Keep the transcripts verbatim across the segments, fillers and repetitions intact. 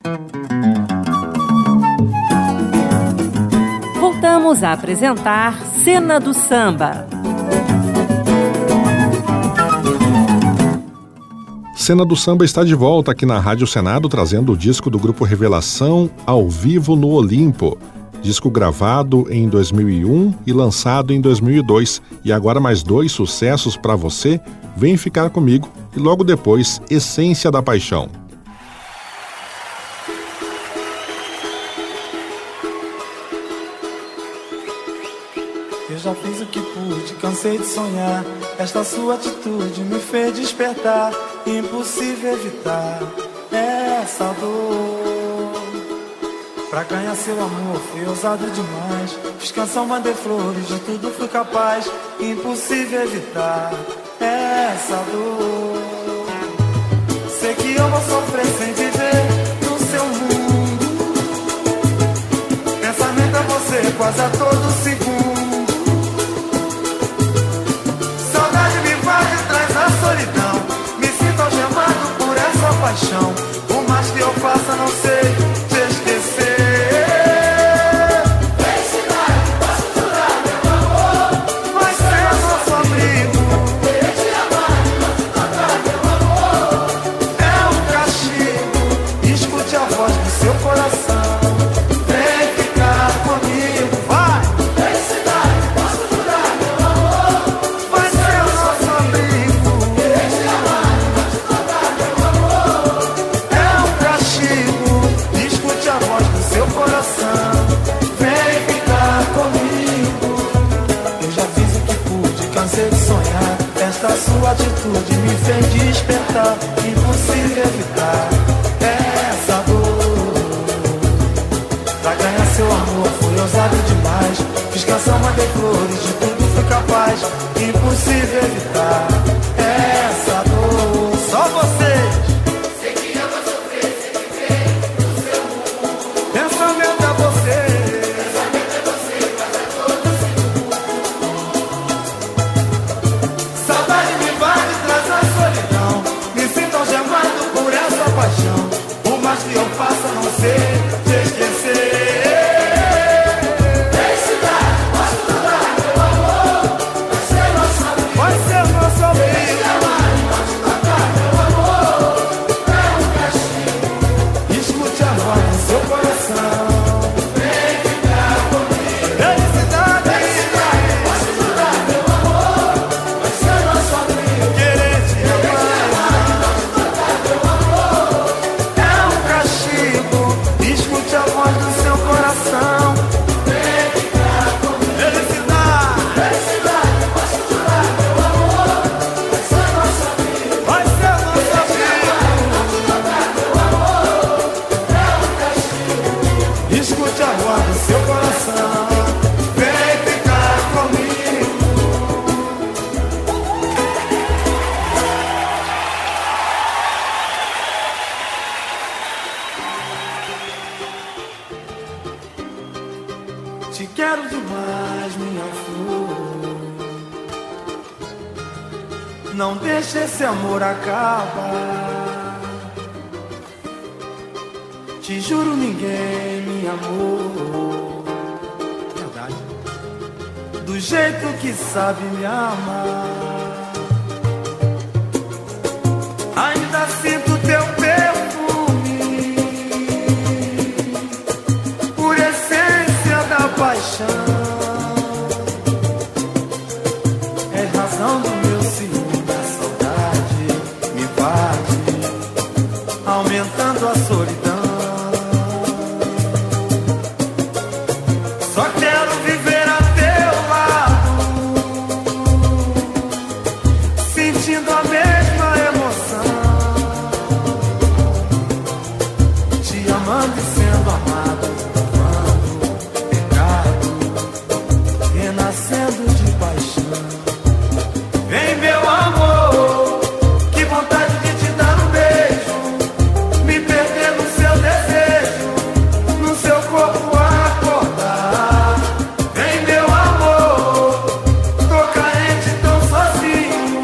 Voltamos a apresentar Cena do Samba. Cena do Samba está de volta aqui na Rádio Senado, trazendo o disco do Grupo Revelação ao vivo no Olimpo. Disco gravado em dois mil e um e lançado em dois mil e dois. E agora mais dois sucessos para você, Vem Ficar Comigo e logo depois Essência da Paixão. Eu já fiz o que pude, cansei de sonhar. Esta sua atitude me fez despertar. Impossível evitar essa dor. Pra ganhar seu amor fui ousado demais. Fiz canção, mandei flores, de tudo fui capaz. Impossível evitar essa dor. Sei que eu vou sofrer sem viver no seu mundo. Pensamento é você quase a todo segundo. Solidão, me sinto algemado por essa paixão. Por mais que eu faça, não sei te esquecer. Felicidade, posso jurar, meu amor, vai ser nosso abrigo. Querer te amar e não te tocar, meu amor, é um castigo. Escute a voz do seu coração. Vem ficar comigo, vai. Felicidade, posso jurar, meu amor, vai ser nosso abrigo. Esta sua atitude me fez despertar. Impossível evitar essa dor. Pra ganhar seu amor fui ousado demais. Fiz canção, mandei flores, de tudo fui capaz. Impossível evitar essa dor. Só vocês. Sei que eu vou sofrer sem viver no seu mundo. Pensamento é você. Pensamento é você, quase a todo segundo. Saudade me invade, traz a solidão. Me sinto algemado por essa paixão. Por mais que eu faça, não sei te esquecer. Felicidade, posso jurar, meu amor, vai ser nosso amigo. Vai ser nosso amigo. Te amar e não te tocar, meu amor, é um castigo. Escute a voz do seu coração. Vem ficar comigo. Felicidade, felicidade, posso jurar, meu amor, vai ser nosso amigo. Querer te amar e não te tocar, meu amor, é um castigo. Escute a voz do seu coração. Vem ficar comigo. Felicidade, felicidade, posso jurar, meu amor, vai ser nosso amigo. Vai ser nosso amigo. Não te tocar, meu amor, é um castigo. Escute a voz do seu coração. Vem ficar comigo. Te quero demais, minha flor. Não deixe esse amor acabar. Te juro, ninguém me amou. Verdade. Do jeito que sabe me amar. Ainda sinto teu perfume, por essência da paixão. É razão do meu ciúme, a saudade me invade, aumentando a solidão. Só quero viver a teu lado, sentindo a mesma emoção, te amando e sendo amado, amando, pecado, renascendo de paixão. Vem, meu amor, que vontade de te dar um beijo, me perder no seu desejo, no seu corpo acordar. Vem, meu amor, tô carente, tão sozinho,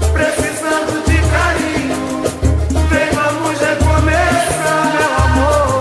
precisando de carinho. Vem, vamos recomeçar, meu amor.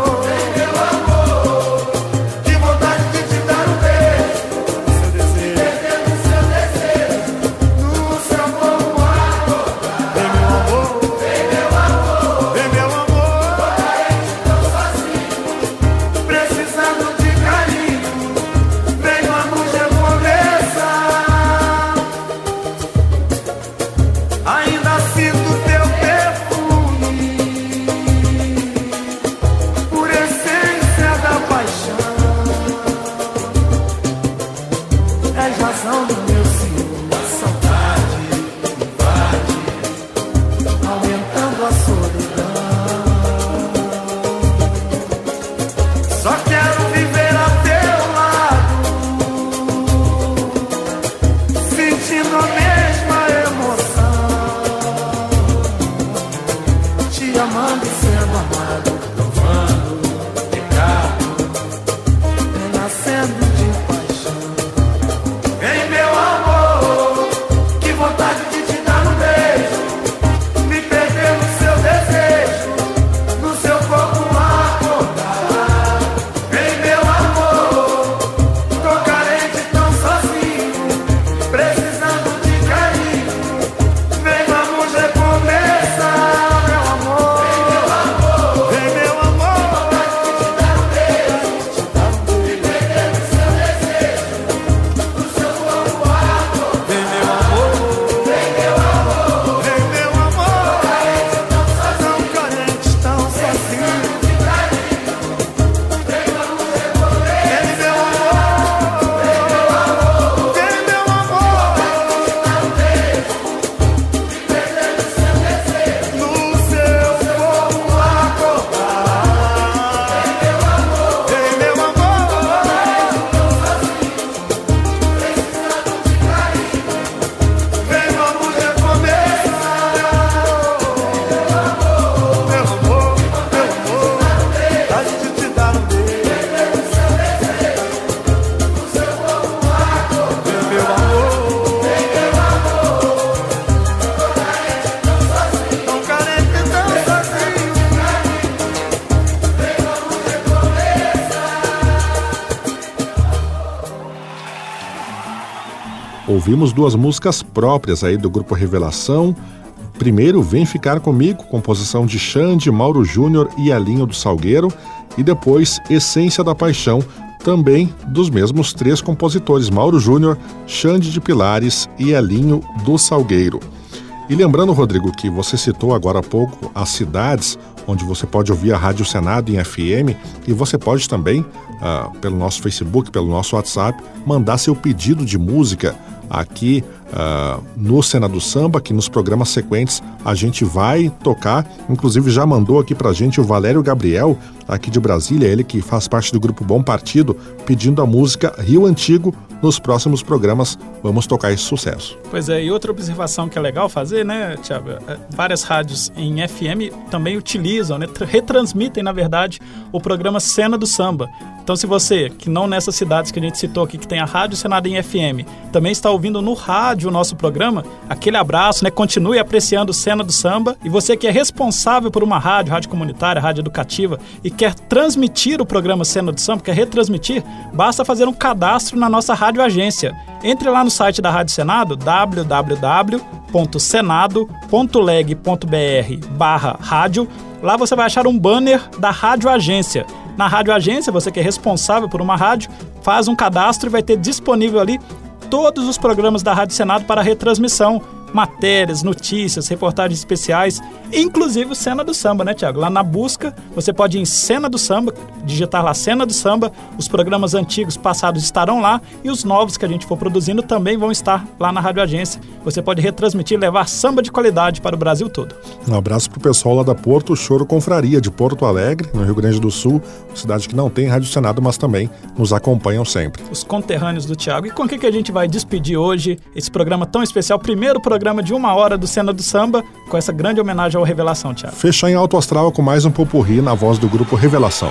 Ouvimos duas músicas próprias aí do Grupo Revelação. Primeiro, Vem Ficar Comigo, composição de Xande, Mauro Júnior e Elinho do Salgueiro. E depois, Essência da Paixão, também dos mesmos três compositores, Mauro Júnior, Xande de Pilares e Elinho do Salgueiro. E lembrando, Rodrigo, que você citou agora há pouco as cidades onde você pode ouvir a Rádio Senado em F M, e você pode também, ah, pelo nosso Facebook, pelo nosso WhatsApp, mandar seu pedido de música aqui uh, no Cena do Samba, que nos programas sequentes a gente vai tocar. Inclusive já mandou aqui pra gente o Valério Gabriel, aqui de Brasília, ele que faz parte do Grupo Bom Partido, pedindo a música Rio Antigo. Nos próximos programas vamos tocar esse sucesso. Pois é, e outra observação que é legal fazer, né, Thiago? Várias rádios em F M também utilizam, né, retransmitem, na verdade, o programa Cena do Samba. Então, se você, que não nessas cidades que a gente citou aqui, que tem a Rádio Senado em F M, também está ouvindo no rádio o nosso programa, aquele abraço, né? Continue apreciando Cena do Samba. E você que é responsável por uma rádio, rádio comunitária, rádio educativa, e quer transmitir o programa Cena do Samba, quer retransmitir, basta fazer um cadastro na nossa rádio agência. Entre lá no site da Rádio Senado, w w w ponto senado ponto leg ponto b r barra rádio. Lá você vai achar um banner da Rádio Agência. Na Rádio Agência, você que é responsável por uma rádio, faz um cadastro e vai ter disponível ali todos os programas da Rádio Senado para retransmissão. Matérias, notícias, reportagens especiais, inclusive o Cena do Samba, né, Thiago? Lá na busca, você pode ir em Cena do Samba, digitar lá Cena do Samba, os programas antigos, passados estarão lá e os novos que a gente for produzindo também vão estar lá na Rádio Agência. Você pode retransmitir e levar samba de qualidade para o Brasil todo. Um abraço pro pessoal lá da Porto Choro Confraria, de Porto Alegre, no Rio Grande do Sul, cidade que não tem Rádio Senado, mas também nos acompanham sempre. Os conterrâneos do Thiago. E com o que, que a gente vai despedir hoje esse programa tão especial, primeiro programa de uma hora do Cena do Samba, com essa grande homenagem ao Revelação, Thiago? Fechar em alto astral com mais um popurrí na voz do Grupo Revelação.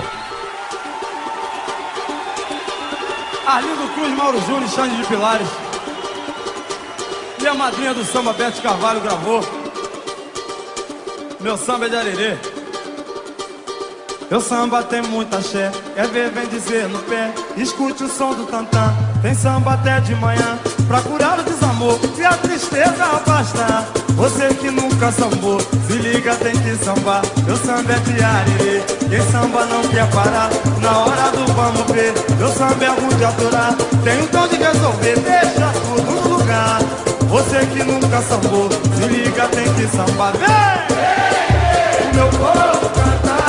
Arlindo Cruz, Mauro Júnior e Xande de Pilares. Minha madrinha do samba, Bete Carvalho, gravou. Meu samba é de Arerê. Meu samba tem muita axé, quer ver, vem dizer no pé. Escute o som do tantã, tem samba até de manhã, pra curar o desamor e a tristeza afastar. Você que nunca sambou, se liga, tem que sambar. Meu samba é de Arerê, quem samba não quer parar. Na hora do vamos ver, meu samba é ruim de aturar. Tem um tom de resolver, deixa tudo no lugar. Você que nunca sambou, se liga, tem que sambar. Vem! O meu povo cantar.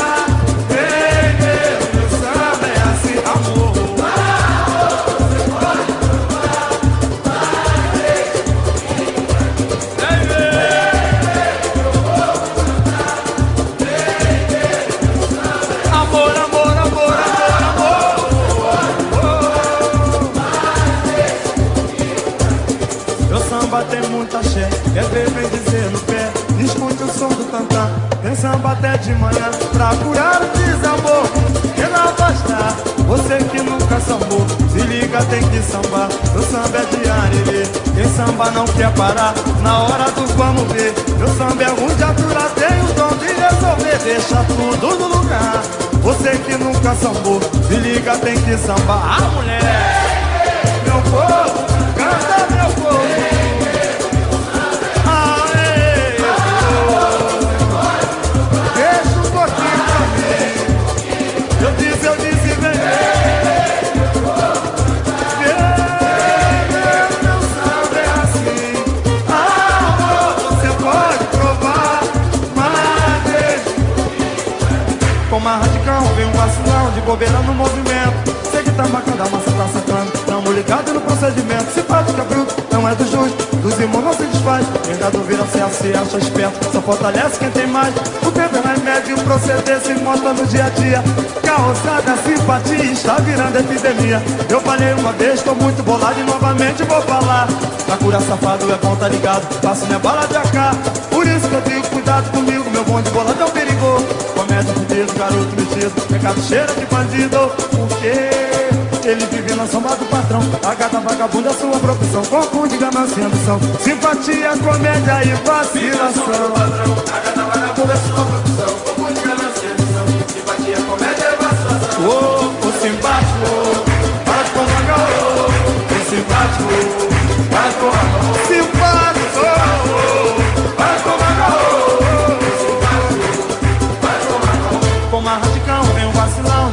Tem muita axé, é ver, vem dizer no pé. Escute o som do tantã, tem samba até de manhã, pra curar o desamor e não afastar. Você que nunca sambou, se liga, tem que sambar. Meu samba é de Arerê, quem samba não quer parar. Na hora do vamos ver, meu samba é ruim de aturar. Tem o dom de resolver, deixa tudo no lugar. Você que nunca sambou, se liga, tem que sambar. Ah, mulher, meu povo, canta meu povo. Uma radical, vem um vacilão de bobeira no movimento. Sei que tá marcando, a massa tá sacando. Tamo ligado no procedimento. Se prática bruto, não é do justo. Dos irmãos não se desfaz. Quem dá dúvida se se acha esperto. Só fortalece quem tem mais. O tempo é remédio, o proceder se mostra no dia a dia. Carroçada, simpatia, está virando epidemia. Eu falei uma vez, tô muito bolado e novamente vou falar. Pra curar safado é bom, tá ligado? Faço minha bala de A K. Por isso que eu digo, cuidado comigo. Meu bom de bolado é um perigo. Comédia fudido, garoto metido, pecado cheira de bandido. Porque ele vive na sombra do patrão. A gata vagabunda é sua profissão. Confunde ganância e ambição. Simpatia, comédia e vacilação. A gata vagabunda é sua profissão. Confunde ganância e ambição. Simpatia, comédia e vacilação. Ô, ô simpático, para de convagar, ô, ô simpático, para de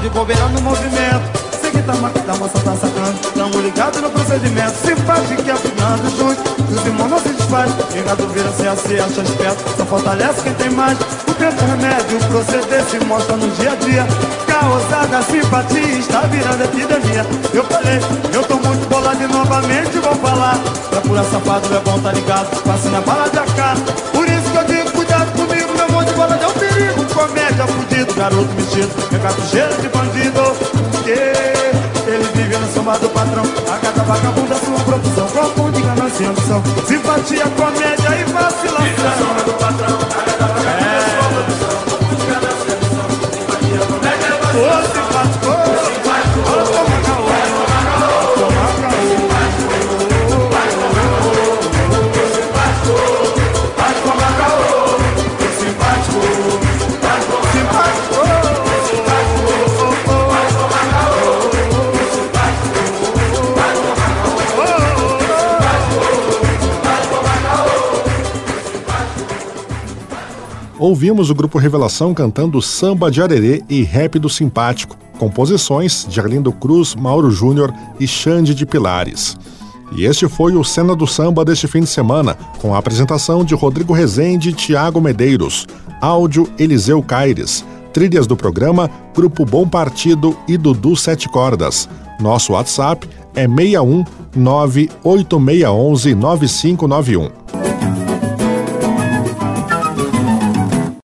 de bobeira no movimento. Sei que tá marcada, a moça tá sacando. Tamo ligado no procedimento. Simpático e afinado junto, os irmãos não se desfaz. Ligado vira C A C, acha esperto. Só fortalece quem tem mais. O tempo remédio, o proceder se mostra no dia a dia. Causada, simpatia, está virando epidemia. Eu falei, eu tô muito bolado e novamente vou falar. Pra curar safado é bom, tá ligado? Passe na bala de A K. Por isso que eu digo, cuidado comigo, meu monte de bola é um perigo. Comédia fudido, garoto metido, regato cheiro de bandido. Que ele vive no samba do patrão. A gata vagabunda, sua produção. Confunde ganância e ambição. Simpatia, comédia e vacilação. Vive no samba do patrão. A gata vagabunda, sua produção. Confunde ganância e ambição. Simpatia, comédia e vacilação. Ô, simpático, ô, simpático. Ó, toma caô, toma caô. Vai tomar caô. Simpático, vai tomar caô. Simpático, vai tomar simpático. Ouvimos o Grupo Revelação cantando Samba de Arerê e Rap do Simpático, composições de Arlindo Cruz, Mauro Júnior e Xande de Pilares. E este foi o Cena do Samba deste fim de semana, com a apresentação de Rodrigo Rezende e Tiago Medeiros, áudio Eliseu Caires, trilhas do programa Grupo Bom Partido e Dudu Sete Cordas. Nosso WhatsApp é seis um nove oito seis um um nove cinco nove um.